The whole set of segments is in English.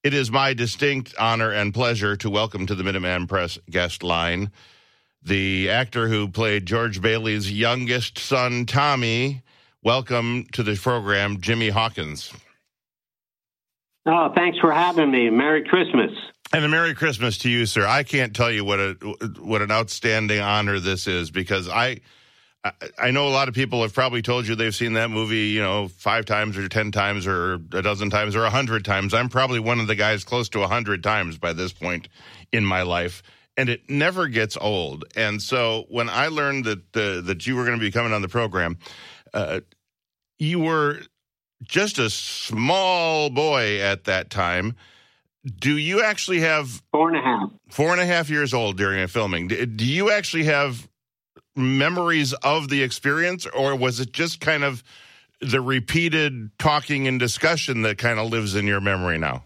It is my distinct honor and pleasure to welcome to the Minuteman Press guest line the actor who played George Bailey's youngest son, Tommy. Welcome to the program, Jimmy Hawkins. Oh, thanks for having me. Merry Christmas. And a Merry Christmas to you, sir. I can't tell you what an outstanding honor this is, because I know a lot of people have probably told you they've seen that movie, 5 times or 10 times or a dozen times or 100 times. I'm probably one of the guys close to 100 times by this point in my life, and it never gets old. And so when I learned that you were going to be coming on the program, you were just a small boy at that time. Do you actually have 4.5? 4.5 years old during a filming. Do you actually have memories of the experience, or was it just kind of the repeated talking and discussion that kind of lives in your memory now?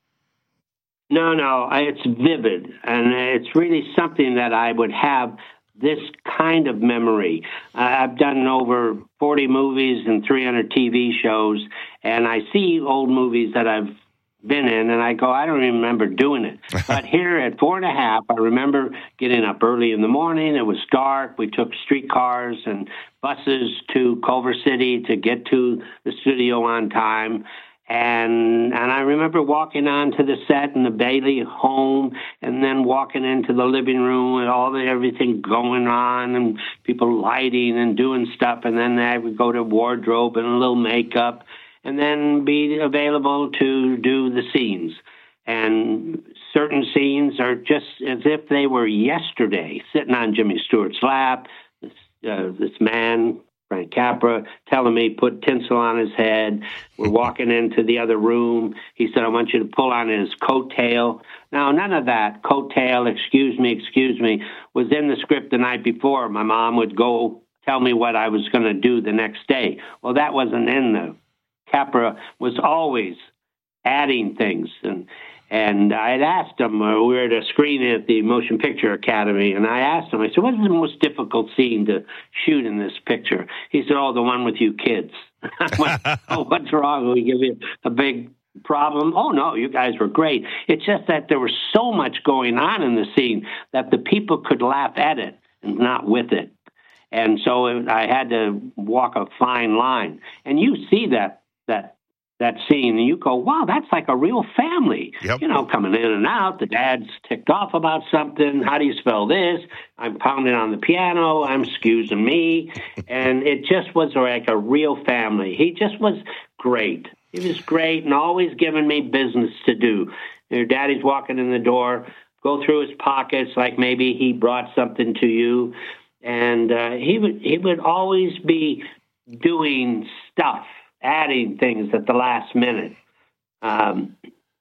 No, it's vivid, and it's really something that I would have this kind of memory. I've done over 40 movies and 300 TV shows, and I see old movies that I've been in, and I go, I don't even remember doing it. But here at 4.5, I remember getting up early in the morning. It was dark. We took streetcars and buses to Culver City to get to the studio on time. And I remember walking onto the set in the Bailey home, and then walking into the living room with everything going on and people lighting and doing stuff. And then I would go to wardrobe and a little makeup, and then be available to do the scenes. And certain scenes are just as if they were yesterday, sitting on Jimmy Stewart's lap, this man, Frank Capra, telling me, put tinsel on his head. We're walking into the other room. He said, I want you to pull on his coattail. Now, none of that coattail, excuse me, was in the script the night before. My mom would go tell me what I was going to do the next day. Well, that wasn't in the Capra was always adding things, and I had asked him. We were at a screening at the Motion Picture Academy, and I asked him. I said, "What's the most difficult scene to shoot in this picture?" He said, "Oh, the one with you kids." I went, "Oh, what's wrong? We give you a big problem?" "Oh no, you guys were great. It's just that there was so much going on in the scene that the people could laugh at it and not with it." And so I had to walk a fine line. And you see that scene, and you go, wow, that's like a real family. Yep. Coming in and out. The dad's ticked off about something. How do you spell this? I'm pounding on the piano. I'm excusing me. And it just was like a real family. He just was great. He was great and always giving me business to do. Your daddy's walking in the door, go through his pockets like maybe he brought something to you. And he would always be doing stuff, adding things at the last minute. And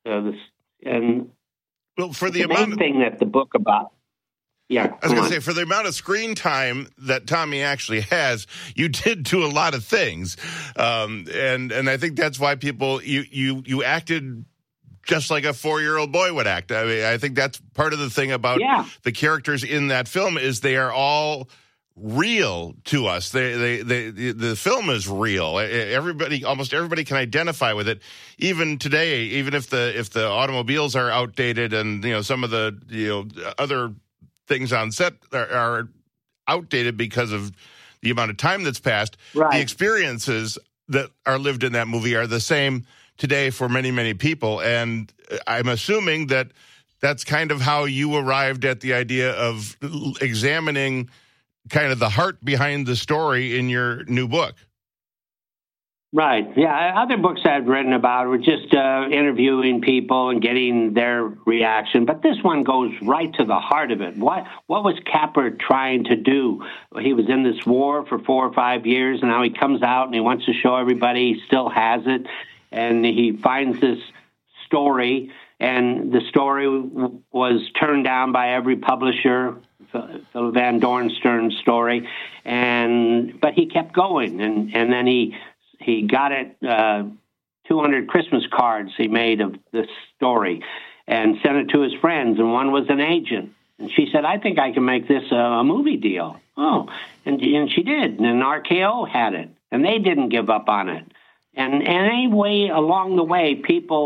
for the main thing that the book about. Yeah, I was going to say, for the amount of screen time that Tommy actually has, you did do a lot of things, and I think that's why people you acted just like a 4-year-old boy would act. I mean, I think that's part of the thing about the characters in that film is they are all real to us. The film is real. Almost everybody can identify with it. Even today, even if the automobiles are outdated and some of the other things on set are outdated because of the amount of time that's passed, the experiences that are lived in that movie are the same today for many, many people. And I'm assuming that that's kind of how you arrived at the idea of examining kind of the heart behind the story in your new book. Right. Yeah. Other books I've written about were just interviewing people and getting their reaction. But this one goes right to the heart of it. What was Capra trying to do? He was in this war for 4 or 5 years, and now he comes out and he wants to show everybody he still has it. And he finds this story, and the story was turned down by every publisher, Philip Van Doornstern's story, but he kept going, and then he got it 200 Christmas cards he made of this story and sent it to his friends, and one was an agent. And she said, I think I can make this a movie deal. Oh, and she did, and RKO had it, and they didn't give up on it. And anyway, along the way, people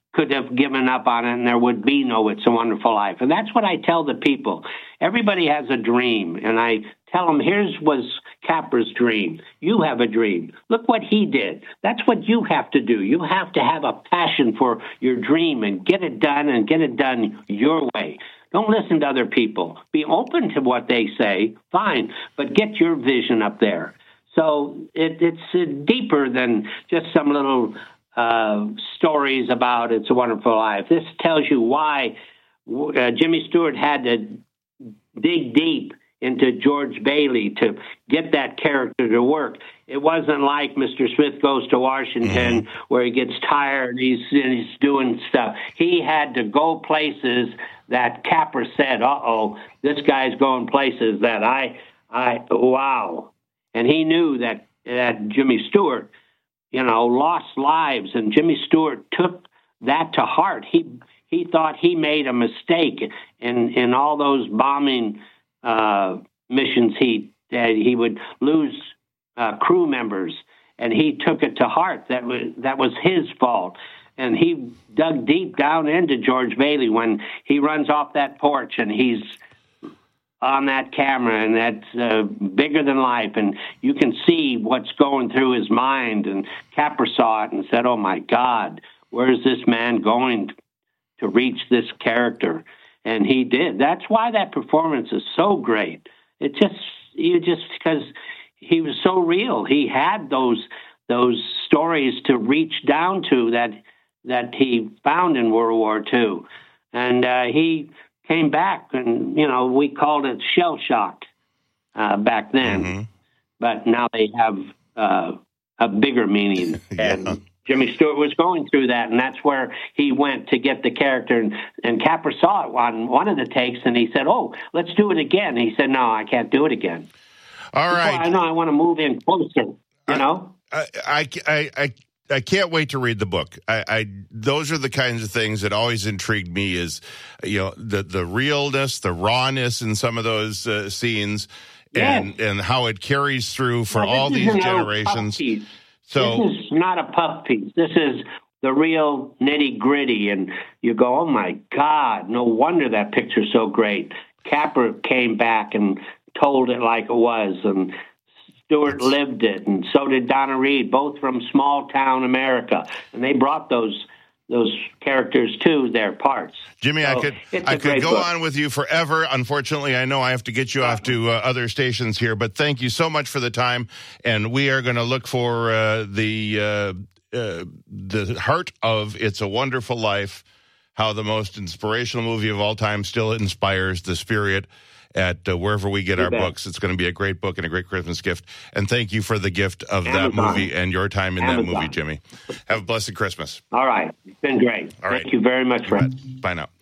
could have given up on it and there would be no It's a Wonderful Life. And that's what I tell the people. Everybody has a dream, and I tell them, was Capra's dream. You have a dream. Look what he did. That's what you have to do. You have to have a passion for your dream and get it done your way. Don't listen to other people. Be open to what they say, fine, but get your vision up there. So it's deeper than just some little stories about It's a Wonderful Life. This tells you why Jimmy Stewart had to dig deep into George Bailey to get that character to work. It wasn't like Mr. Smith Goes to Washington where he gets tired and he's doing stuff. He had to go places that Capra said, this guy's going places that wow. And he knew that Jimmy Stewart, lost lives, and Jimmy Stewart took that to heart. He thought he made a mistake in all those bombing missions. He would lose crew members, and he took it to heart. That was his fault. And he dug deep down into George Bailey when he runs off that porch and he's on that camera, and that's bigger than life, and you can see what's going through his mind. And Capra saw it and said, oh my God, where is this man going to reach this character? And he did. That's why that performance is so great. It just because he was so real. He had those stories to reach down to that he found in World War II. And he came back, and, we called it shell shock back then. But now they have a bigger meaning. Yeah. And Jimmy Stewart was going through that, and that's where he went to get the character. And Capra saw it on one of the takes, and he said, let's do it again. He said, no, I can't do it again. All right. I know, I want to move in closer, I can't wait to read the book. Those are the kinds of things that always intrigued me is, the realness, the rawness in some of those scenes, and how it carries through for all these generations. So this is not a puff piece. This is the real nitty gritty, and you go, oh my God, no wonder that picture's so great. Capra came back and told it like it was, and Stewart lived it, and so did Donna Reed, both from small town America, and they brought those characters to their parts. Jimmy, I could go on with you forever. Unfortunately, I know I have to get you off to other stations here, but thank you so much for the time, and we are going to look for the heart of It's a Wonderful Life, how the most inspirational movie of all time still inspires the spirit at wherever we get our books. It's going to be a great book and a great Christmas gift. And thank you for the gift of that movie and your time in that movie, Jimmy. Have a blessed Christmas. All right. It's been great. Thank you very much, friend. Bye now.